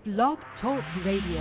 Blog Talk Radio.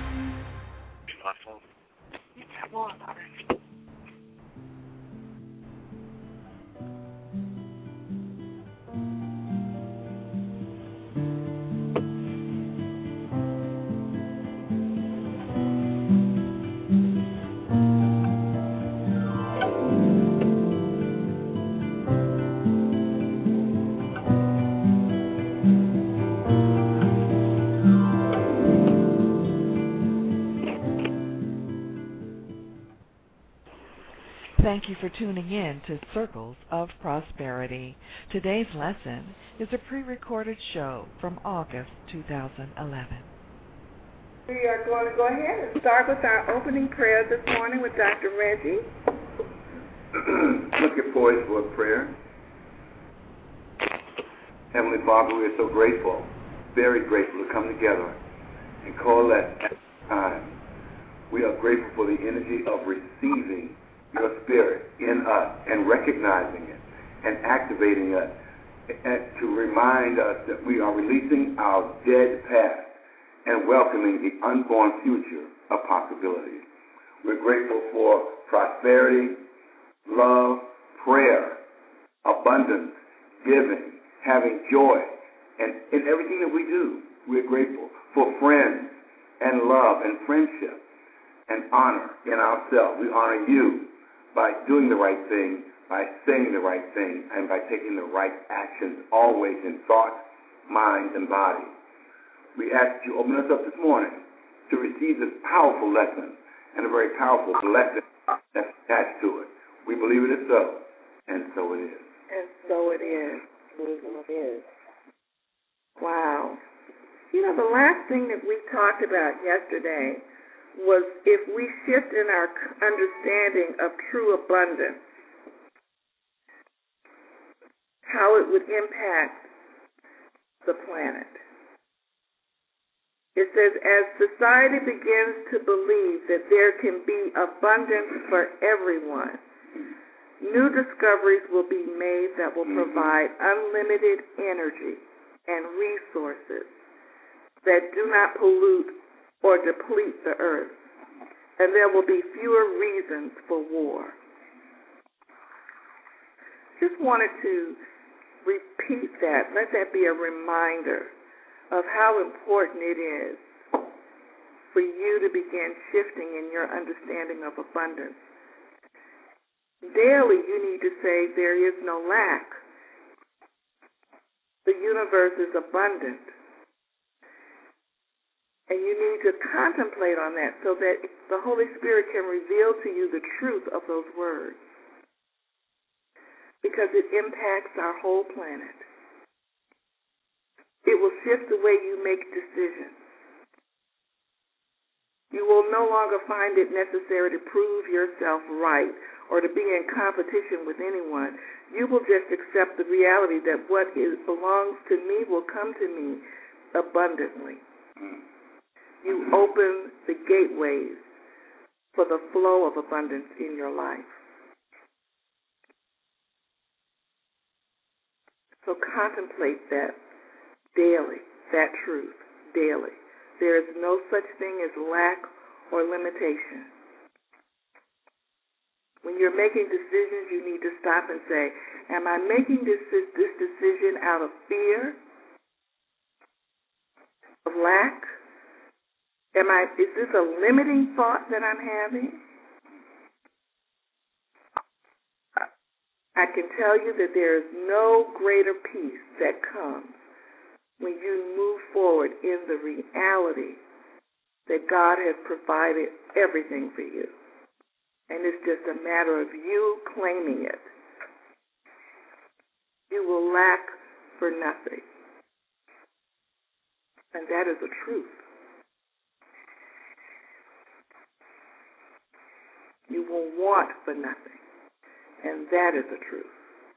Thank you for tuning in to Circles of Prosperity. Today's lesson is a pre-recorded show from August 2011. We are going to go ahead and start with our opening prayer this morning with Dr. Reggie. Looking forward for a prayer. Heavenly Father, we are so grateful, very grateful to come together and coalesce at this time. We are grateful for the energy of receiving your spirit in us and recognizing it and activating us and to remind us that we are releasing our dead past and welcoming the unborn future of possibilities. We're grateful for prosperity, love, prayer, abundance, giving, having joy, and in everything that we do, we're grateful for friends and love and friendship and honor in ourselves. We honor you by doing the right thing, by saying the right thing, and by taking the right actions, always in thought, mind, and body. We ask you to open us up this morning to receive this powerful lesson and a very powerful blessing that's attached to it. We believe it is so, and so it is. And so it is. It is. Wow. You know, the last thing that we talked about yesterday was if we shift in our understanding of true abundance, how it would impact the planet. It says, as society begins to believe that there can be abundance for everyone, new discoveries will be made that will provide unlimited energy and resources that do not pollute or deplete the earth, and there will be fewer reasons for war. Just wanted to repeat that. Let that be a reminder of how important it is for you to begin shifting in your understanding of abundance. Daily, you need to say, there is no lack. The universe is abundant. And you need to contemplate on that so that the Holy Spirit can reveal to you the truth of those words. Because it impacts our whole planet. It will shift the way you make decisions. You will no longer find it necessary to prove yourself right or to be in competition with anyone. You will just accept the reality that what belongs to me will come to me abundantly. You open the gateways for the flow of abundance in your life. So contemplate that daily, that truth daily. There is no such thing as lack or limitation. When you're making decisions, you need to stop and say, am I making this decision out of fear, of lack? Is this a limiting thought that I'm having? I can tell you that there is no greater peace that comes when you move forward in the reality that God has provided everything for you. And it's just a matter of you claiming it. You will lack for nothing. And that is the truth. You will want for nothing. And that is the truth.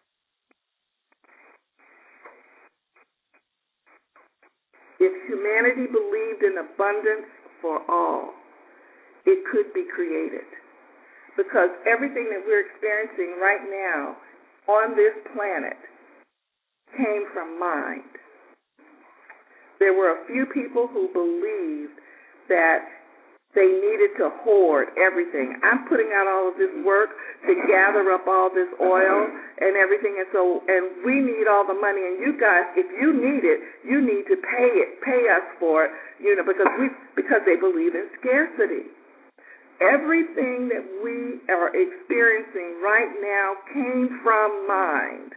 If humanity believed in abundance for all, it could be created. Because everything that we're experiencing right now on this planet came from mind. There were a few people who believed that they needed to hoard everything. I'm putting out all of this work to gather up all this oil and everything, and we need all the money. And you guys, if you need it, you need to pay us for it, because they believe in scarcity. Everything that we are experiencing right now came from mind.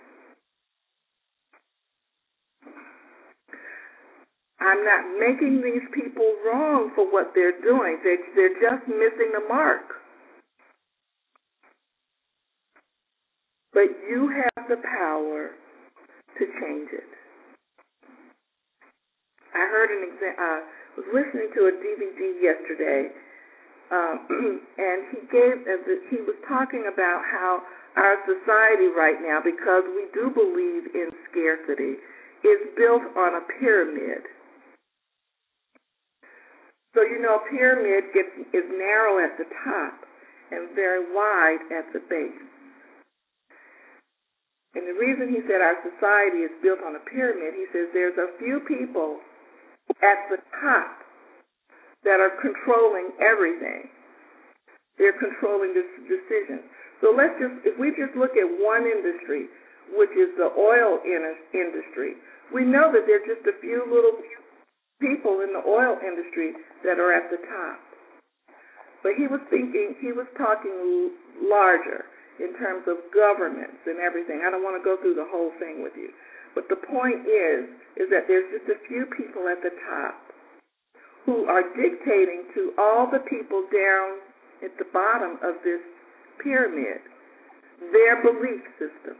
I'm not making these people wrong for what they're doing. They're just missing the mark. But you have the power to change it. I heard was listening to a DVD yesterday, and he was talking about how our society right now, because we do believe in scarcity, is built on a pyramid. So, a pyramid is narrow at the top and very wide at the base. And the reason he said our society is built on a pyramid, he says there's a few people at the top that are controlling everything. They're controlling this decision. So if we just look at one industry, which is the oil industry, we know that there's just a few little people in the oil industry that are at the top. But he was talking larger in terms of governments and everything. I don't want to go through the whole thing with you. But the point is that there's just a few people at the top who are dictating to all the people down at the bottom of this pyramid their belief system.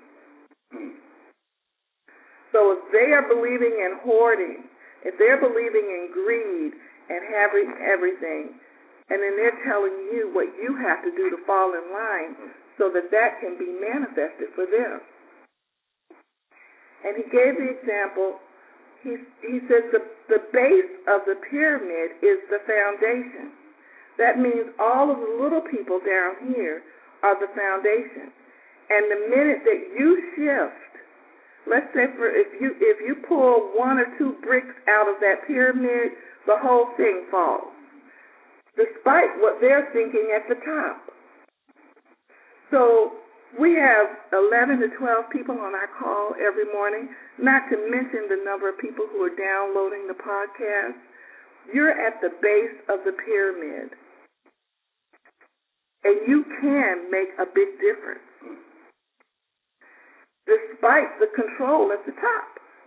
So if they are believing in hoarding, if they're believing in greed and having everything, and then they're telling you what you have to do to fall in line so that can be manifested for them. And he gave the example, he says the base of the pyramid is the foundation. That means all of the little people down here are the foundation. And the minute that you shift, let's say if you pull one or two bricks out of that pyramid, the whole thing falls, despite what they're thinking at the top. So we have 11 to 12 people on our call every morning, not to mention the number of people who are downloading the podcast. You're at the base of the pyramid, and you can make a big difference, despite the control at the top.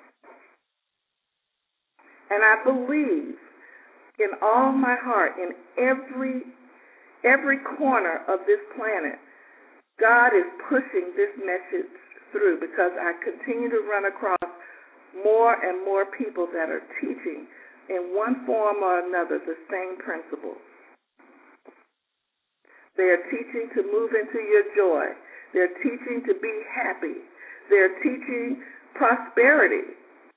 And I believe in all my heart, in every corner of this planet, God is pushing this message through, because I continue to run across more and more people that are teaching in one form or another the same principles. They are teaching to move into your joy. They're teaching to be happy. They're teaching prosperity.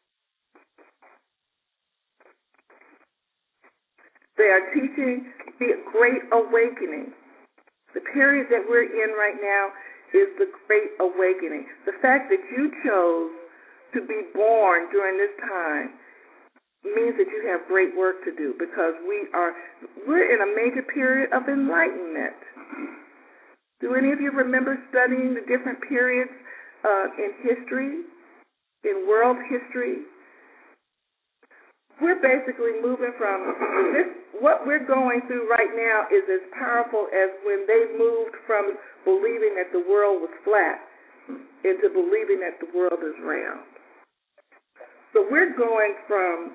They are teaching the Great Awakening. The period that we're in right now is the Great Awakening. The fact that you chose to be born during this time means that you have great work to do, because we're in a major period of enlightenment. Do any of you remember studying the different periods in history, in world history? We're basically moving from this. What we're going through right now is as powerful as when they moved from believing that the world was flat into believing that the world is round. So we're going from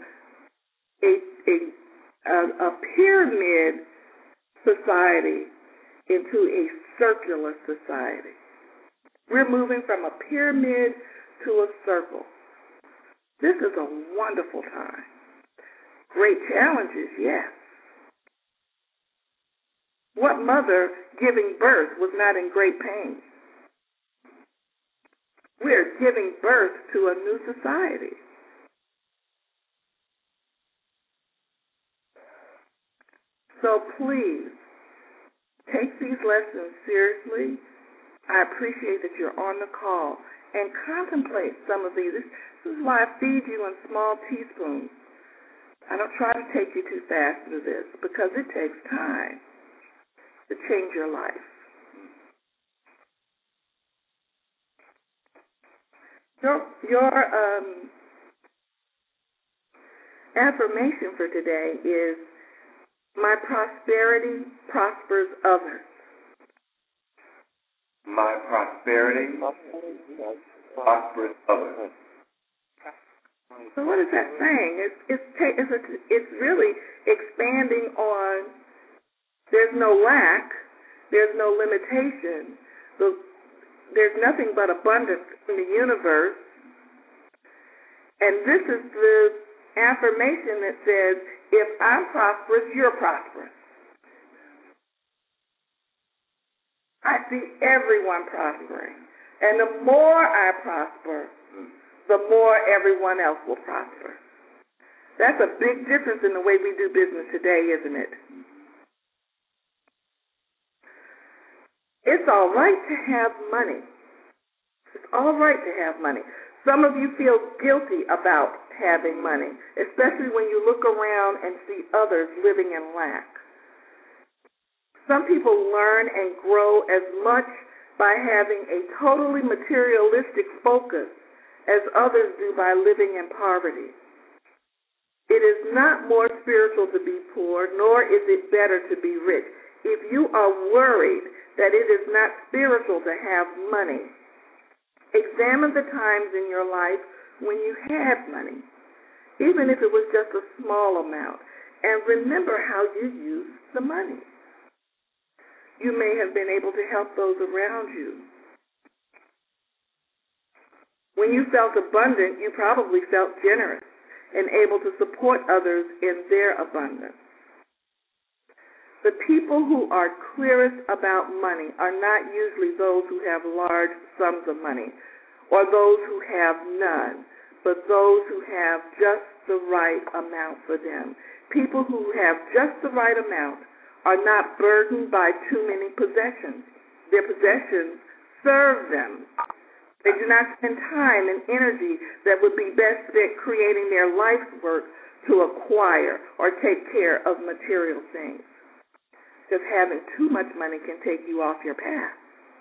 a pyramid society into a circular society. We're moving from a pyramid to a circle. This is a wonderful time. Great challenges, yes. What mother giving birth was not in great pain? We're giving birth to a new society. So please, take these lessons seriously. I appreciate that you're on the call, and contemplate some of these. This is why I feed you in small teaspoons, I don't try to take you too fast through this because it takes time to change your life. Your affirmation for today is, my prosperity prospers others. My prosperity prospers others. So what is that saying? It's really expanding on, there's no lack, there's no limitation, there's nothing but abundance in the universe. And this is the affirmation that says, if I'm prosperous, you're prosperous. I see everyone prospering. And the more I prosper, the more everyone else will prosper. That's a big difference in the way we do business today, isn't it? It's all right to have money. It's all right to have money. Some of you feel guilty about having money, especially when you look around and see others living in lack. Some people learn and grow as much by having a totally materialistic focus as others do by living in poverty. It is not more spiritual to be poor, nor is it better to be rich. If you are worried that it is not spiritual to have money, examine the times in your life when you had money, even if it was just a small amount, and remember how you used the money. You may have been able to help those around you. When you felt abundant, you probably felt generous and able to support others in their abundance. The people who are clearest about money are not usually those who have large sums of money or those who have none, but those who have just the right amount for them. People who have just the right amount are not burdened by too many possessions. Their possessions serve them. They do not spend time and energy that would be best spent creating their life's work to acquire or take care of material things. Because having too much money can take you off your path.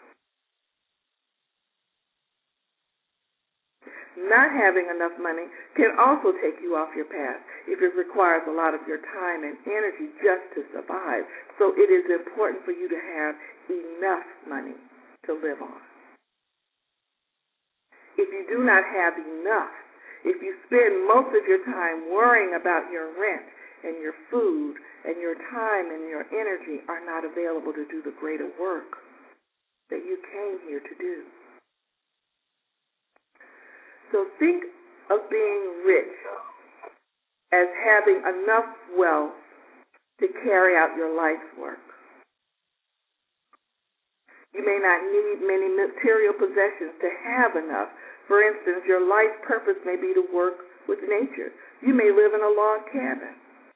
Not having enough money can also take you off your path if it requires a lot of your time and energy just to survive. So it is important for you to have enough money to live on. If you do not have enough, if you spend most of your time worrying about your rent and your food, and your time and your energy are not available to do the greater work that you came here to do. So think of being rich as having enough wealth to carry out your life's work. You may not need many material possessions to have enough. For instance, your life purpose may be to work with nature. You may live in a log cabin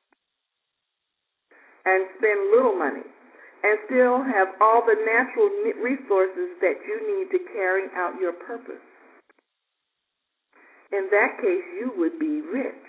and spend little money and still have all the natural resources that you need to carry out your purpose. In that case, you would be rich.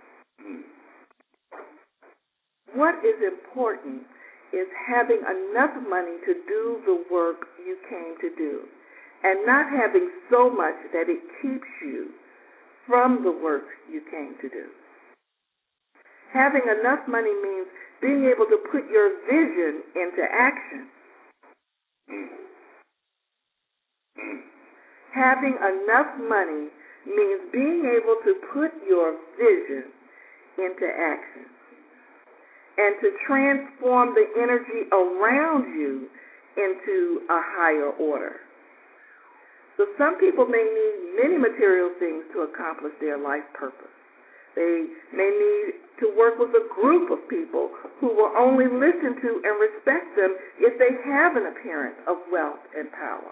What is important is having enough money to do the work you came to do and not having so much that it keeps you from the work you came to do. Having enough money means being able to put your vision into action. Having enough money means being able to put your vision into action and to transform the energy around you into a higher order. So some people may need many material things to accomplish their life purpose. They may need to work with a group of people who will only listen to and respect them if they have an appearance of wealth and power.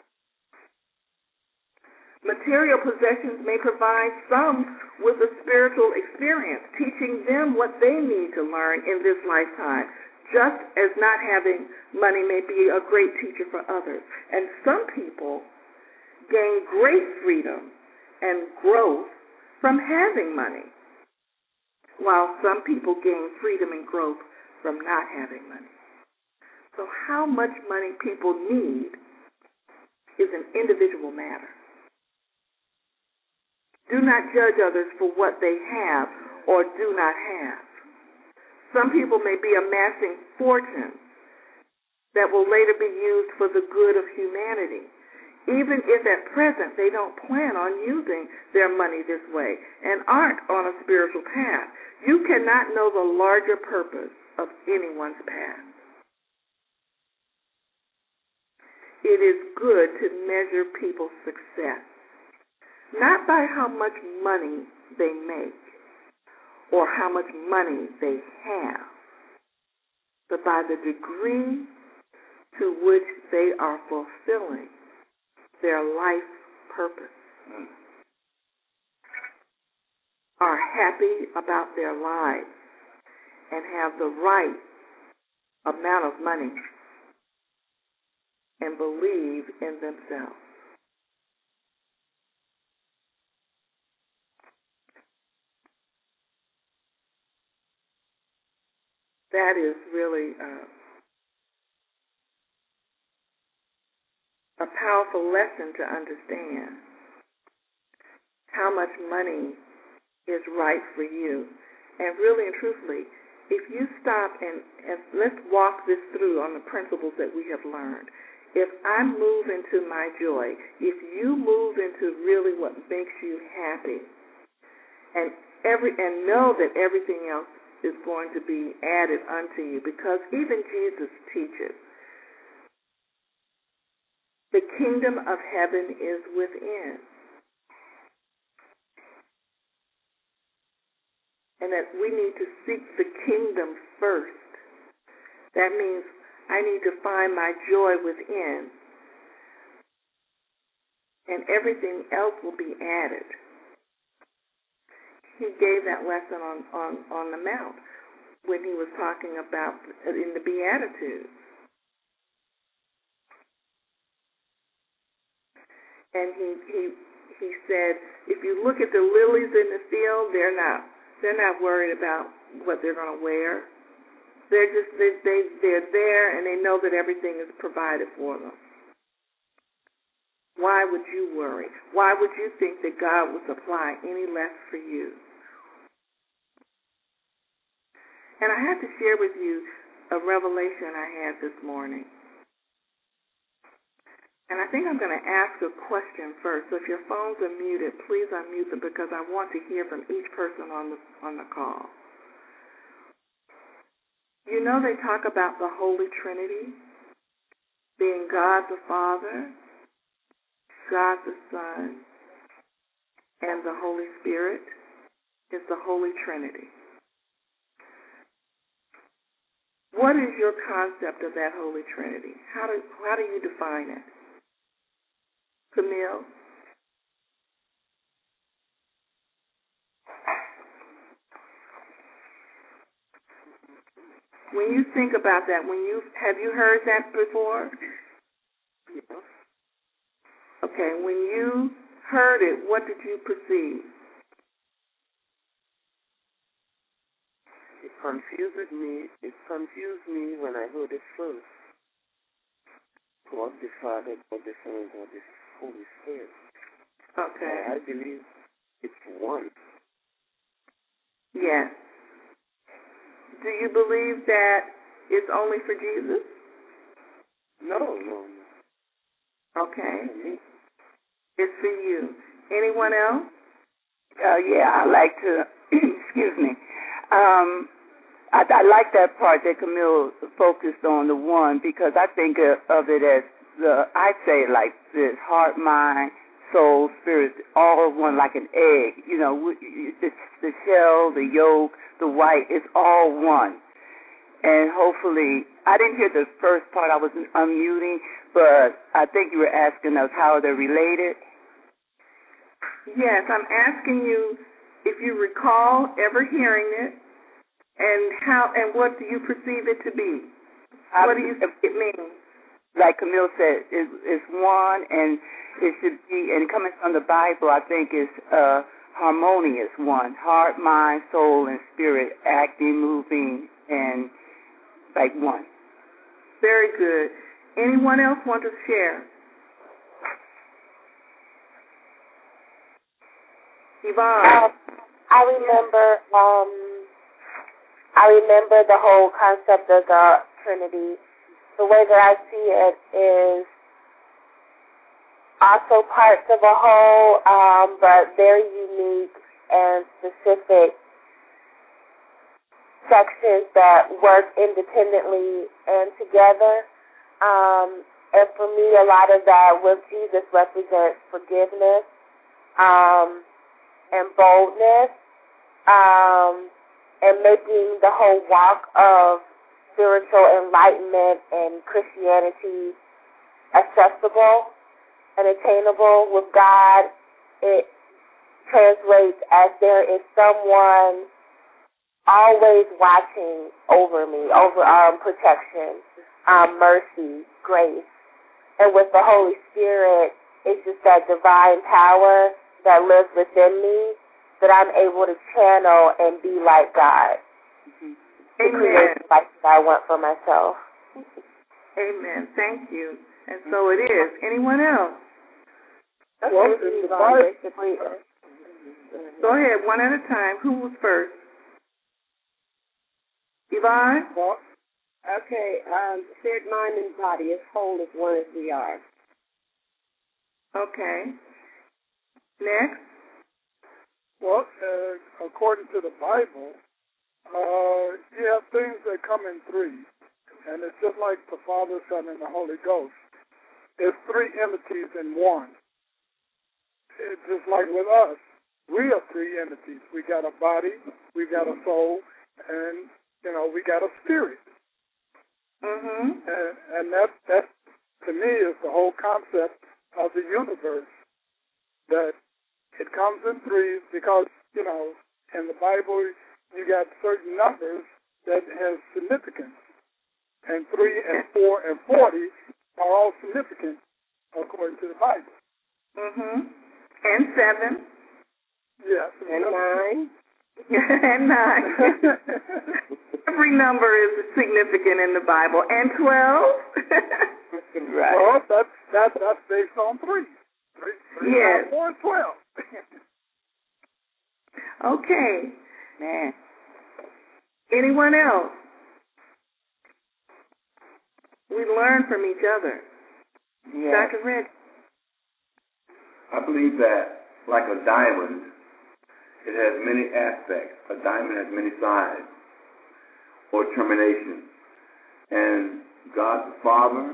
Material possessions may provide some with a spiritual experience, teaching them what they need to learn in this lifetime, just as not having money may be a great teacher for others. And some people gain great freedom and growth from having money. while some people gain freedom and growth from not having money. So how much money people need is an individual matter. Do not judge others for what they have or do not have. Some people may be amassing fortunes that will later be used for the good of humanity, even if at present they don't plan on using their money this way and aren't on a spiritual path. You cannot know the larger purpose of anyone's path. It is good to measure people's success, not by how much money they make or how much money they have, but by the degree to which they are fulfilling their life purpose, are happy about their lives, and have the right amount of money and believe in themselves. That is really a powerful lesson to understand how much money is right for you. And really and truthfully, if you stop and let's walk this through on the principles that we have learned. If I move into my joy, if you move into really what makes you happy, and know that everything else is going to be added unto you, because even Jesus teaches the kingdom of heaven is within. And that we need to seek the kingdom first. That means I need to find my joy within, and everything else will be added. He gave that lesson on the Mount when he was talking about in the Beatitudes. And he said, if you look at the lilies in the field, they're not worried about what they're going to wear. They're there, and they know that everything is provided for them. Why would you worry? Why would you think that God will supply any less for you? And I have to share with you a revelation I had this morning. And I think I'm going to ask a question first. So if your phones are muted, please unmute them, because I want to hear from each person on the call. You know they talk about the Holy Trinity being God the Father, God the Son, and the Holy Spirit. It's the Holy Trinity. What is your concept of that Holy Trinity? How do you define it? Camille? When you think about that, have you heard that before? Yes. Okay, when you heard it, what did you perceive? It confused me when I heard it first. God the Father, God the Son, God the Holy Spirit. Okay. I believe it's one. Yes. Do you believe that it's only for Jesus? No. Okay. It's for you. Anyone else? Yeah, I like to, excuse me. I like that part that Camille focused on, the one, because I think of it as I say like this: heart, mind, soul, spirit, all one, like an egg. You know, the shell, the yolk, the white, it's all one. And hopefully, I didn't hear the first part. I was unmuting, but I think you were asking us how they're related. Yes, I'm asking you if you recall ever hearing it, and what do you perceive it to be? What do you think it means? Like Camille said, it's one, and it should be, and coming from the Bible, I think it's harmonious one, heart, mind, soul, and spirit acting, moving, and like one. Very good. Anyone else want to share? Yvonne. I remember the whole concept of the Trinity. The way that I see it is also parts of a whole, but very unique and specific sections that work independently and together. And for me, a lot of that with Jesus represents forgiveness and boldness, and making the whole walk of spiritual enlightenment and Christianity accessible and attainable with God. It translates as there is someone always watching over me, over protection, mercy, grace. And with the Holy Spirit, it's just that divine power that lives within me that I'm able to channel and be like God. Mm-hmm. To create the life that I want for myself. Amen. Thank you. And so it is. Anyone else? Well, in the Bible, go ahead, one at a time. Who was first? Yvonne? Well, okay. Spirit, mind, and body is whole as one as we are. Okay. Next. Well, according to the Bible, you have things that come in threes, and it's just like the Father, Son, and the Holy Ghost. It's three entities in one. It's just like with us. We are three entities. We got a body, we got a soul, and, we got a spirit. Mm-hmm. And that, to me, is the whole concept of the universe, that it comes in threes because, in the Bible, you got certain numbers that have significance. And 3 and 4 and 40 are all significant according to the Bible. Mm-hmm. And 7. Yes. And 9. And 9. Every number is significant in the Bible. And 12. Right. Well, that's based on 3. 3 yes. 4 and 12. Okay. Man. Anyone else? We learn from each other. Yes. Dr. Red. I believe that, like a diamond, it has many aspects. A diamond has many sides or terminations. And God the Father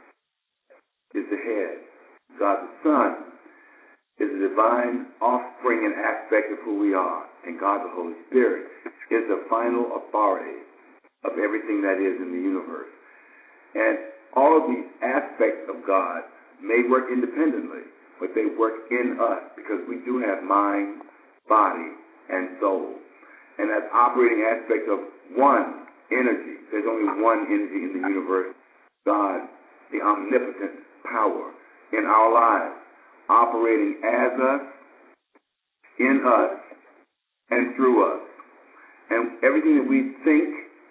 is the head. God the Son is the divine offspring and aspect of who we are. And God the Holy Spirit is the final authority of everything that is in the universe. And all of these aspects of God may work independently, but they work in us because we do have mind, body, and soul. And that's operating aspect of one energy. There's only one energy in the universe, God, the omnipotent power in our lives, operating as us, in us, and through us. And everything that we think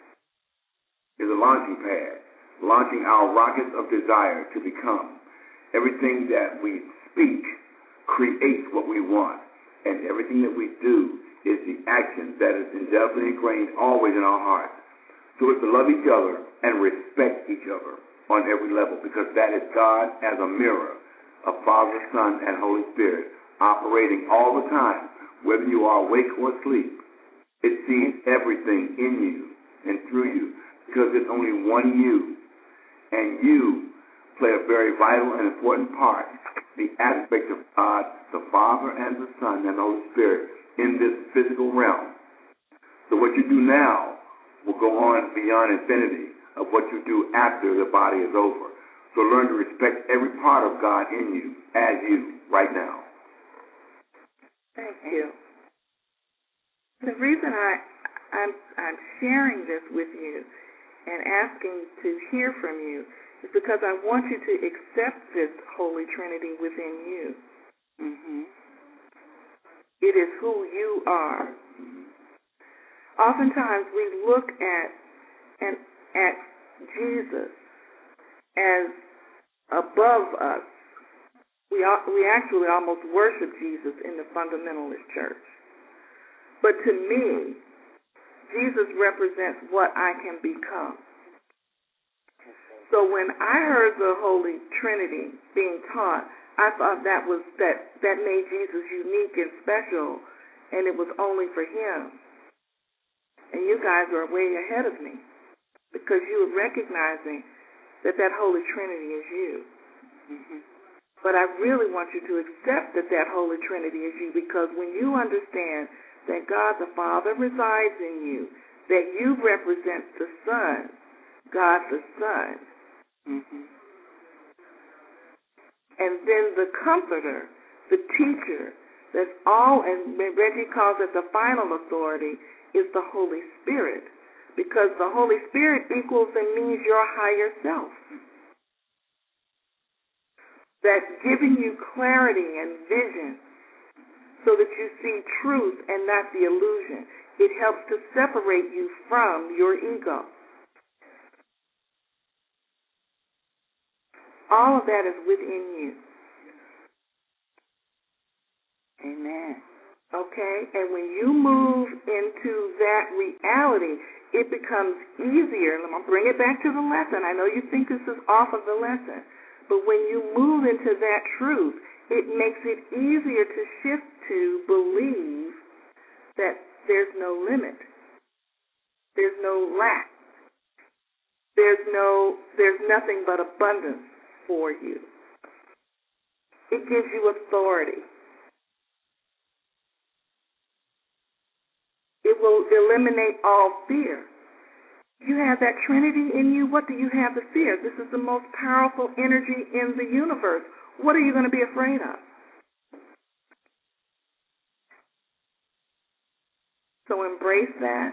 is a launching pad, launching our rockets of desire to become. Everything that we speak creates what we want. And everything that we do is the action that is indelibly ingrained always in our hearts. So it's to love each other and respect each other on every level, because that is God as a mirror of Father, Son, and Holy Spirit operating all the time, whether you are awake or asleep. It sees everything in you and through you, because there's only one you, and you play a very vital and important part, the aspect of God, the Father and the Son and the Holy Spirit in this physical realm. So what you do now will go on beyond infinity of what you do after the body is over. So learn to respect every part of God in you as you right now. Thank you. The reason I'm sharing this with you and asking to hear from you is because I want you to accept this Holy Trinity within you. Mm-hmm. It is who you are. Oftentimes we look at Jesus as above us. We actually almost worship Jesus in the fundamentalist church. But to me, Jesus represents what I can become. So when I heard the Holy Trinity being taught, I thought that made Jesus unique and special, and it was only for him. And you guys are way ahead of me because you are recognizing that Holy Trinity is you. Mm-hmm. But I really want you to accept that Holy Trinity is you, because when you understand that God the Father resides in you, that you represent the Son, God the Son, mm-hmm. and then the Comforter, the Teacher, that's all, and Reggie calls it the final authority, is the Holy Spirit, because the Holy Spirit equals and means your higher self. That's giving you clarity and vision so that you see truth and not the illusion. It helps to separate you from your ego. All of that is within you. Amen. Okay? And when you move into that reality, it becomes easier. I'm going to bring it back to the lesson. I know you think this is off of the lesson. But when you move into that truth, it makes it easier to shift to believe that there's no limit. There's no lack. There's nothing but abundance for you. It gives you authority. It will eliminate all fear. You have that Trinity in you. What do you have to fear? This is the most powerful energy in the universe. What are you going to be afraid of? So embrace that.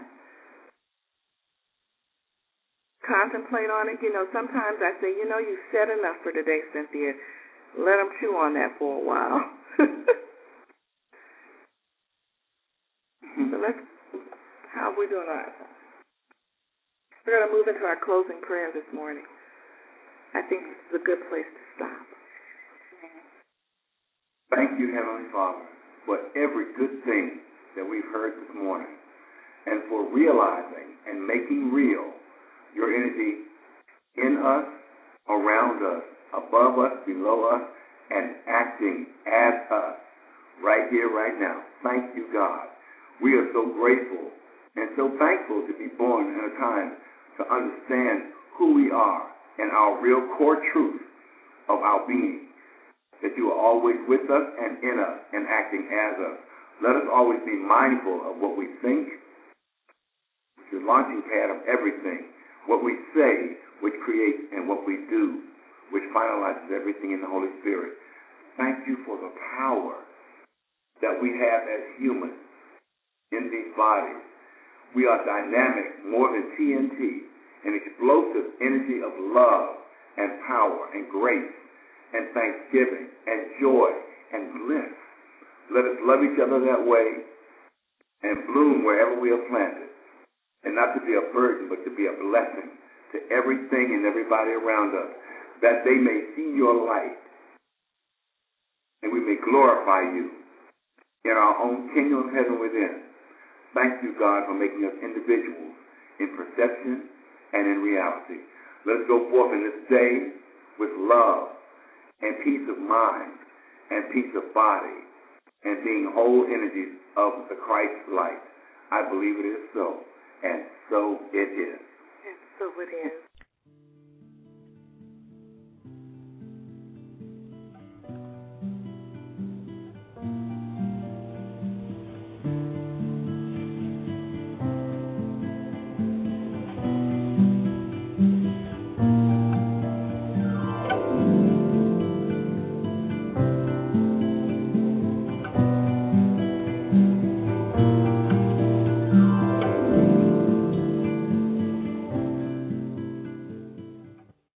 Contemplate on it. Sometimes I say, you've said enough for today, Cynthia. Let them chew on that for a while. So how are we doing on it? We're going to move into our closing prayer this morning. I think this is a good place to stop. Thank you, Heavenly Father, for every good thing that we've heard this morning, and for realizing and making real your energy in us, around us, above us, below us, and acting as us right here, right now. Thank you, God. We are so grateful and so thankful to be born in a time to understand who we are and our real core truth of our being, that you are always with us and in us and acting as us. Let us always be mindful of what we think, which is the launching pad of everything, what we say, which creates, and what we do, which finalizes everything in the Holy Spirit. Thank you for the power that we have as humans in these bodies. We are dynamic, more than TNT, an explosive energy of love and power and grace and thanksgiving and joy and bliss. Let us love each other that way and bloom wherever we are planted, and not to be a burden, but to be a blessing to everything and everybody around us, that they may see your light and we may glorify you in our own kingdom of heaven within. Thank you, God, for making us individuals in perception and in reality. Let us go forth in this day with love and peace of mind and peace of body and being whole energies of the Christ light. I believe it is so, and so it is. And so it is.